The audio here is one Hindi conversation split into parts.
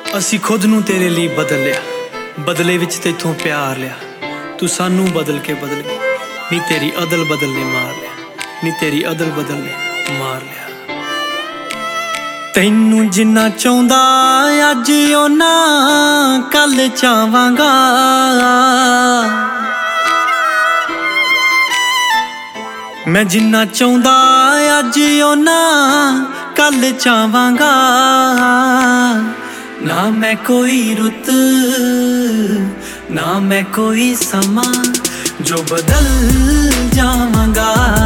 ਅਸੀਂ ਖੁਦ ਨੂੰ ਤੇਰੇ ਲਈ ਬਦਲ ਲਿਆ, ਬਦਲੇ ਵਿੱਚ ਤੇਥੋਂ ਪਿਆਰ ਲਿਆ। ਤੂੰ ਸਾਨੂੰ ਬਦਲ ਕੇ ਬਦਲ ਗਈ, ਨੀ ਤੇਰੀ ਅਦਲ ਬਦਲ ਨੇ ਮਾਰ ਲਿਆ, ਨੀ ਤੇਰੀ ਅਦਲ ਬਦਲ ਨੇ ਮਾਰ ਲਿਆ। ਤੈਨੂੰ ਜਿੰਨਾ ਚਾਹੁੰਦਾ ਅੱਜ ਓਨਾ ਕੱਲ ਚਾਹਾਂਗਾ, ਮੈਂ ਜਿੰਨਾ ਚਾਹੁੰਦਾ ਅੱਜ ਓਨਾ ਕੱਲ ਚਾਹਾਂਗਾ। ना मैं कोई रुत ना मैं कोई समा जो बदल जावांगा।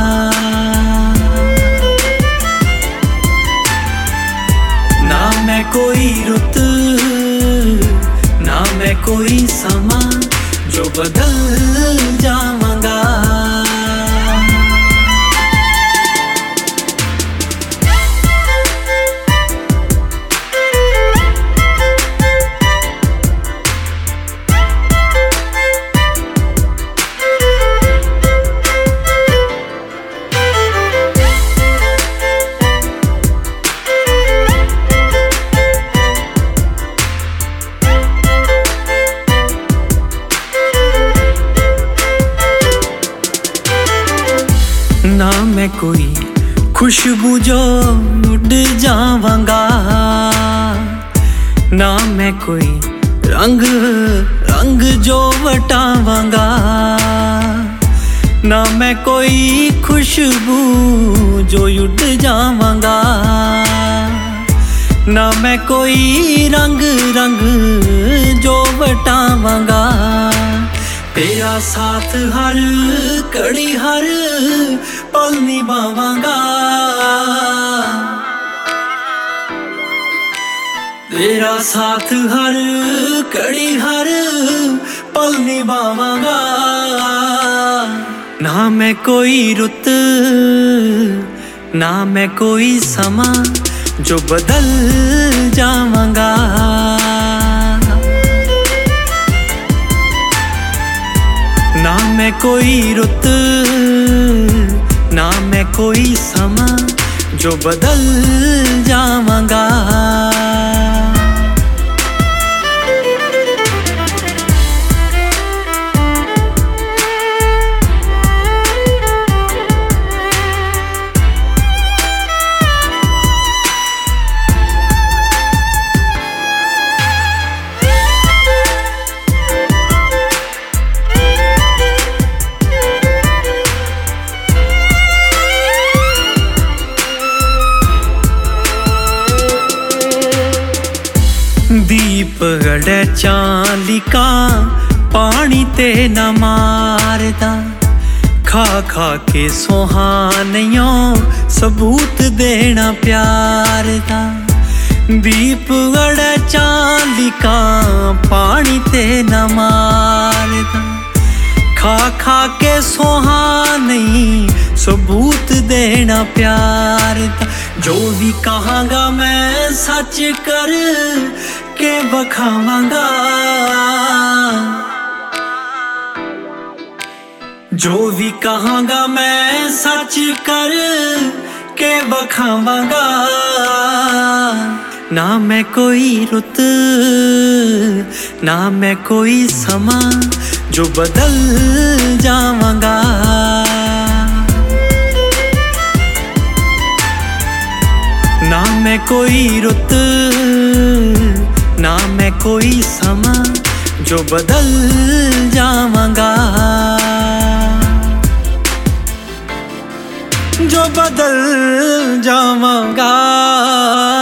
ना मैं कोई रुत ना मैं कोई समा जो बदल जावांगा। ना मैं कोई खुशबू जो उड़ जावांगा, ना मैं कोई रंग रंग जो वटावांगा। ना मैं कोई खुशबू जो उड़ जावांगा, ना मैं कोई रंग रंग जो वटावांगा। तेरा साथ हर कड़ी हर पल निभावांगा। तेरा साथ हर कड़ी हर पल निभावांगा। ना मैं कोई रुत ना मैं कोई समा जो बदल जावांगा। ना मैं कोई रुत ना मैं कोई समा जो बदल जावांगा। दीप गड़े चालिका पानी ते न मारदा, खा खा के सुहानियों सबूत देना प्यार दा। दीप गड़े चालिका पानी ते न मारदा, खा खा के सुहानी सबूत देना प्यार दा। जो भी कहांगा मैं सच कर के बखावांगा। जो भी कहांगा मैं सच कर के बखावांगा। ना मैं कोई रुत ना मैं कोई समा जो बदल जावांगा। ना मैं कोई रुत ना मैं कोई समा जो बदल जावांगा। जो बदल जावांगा।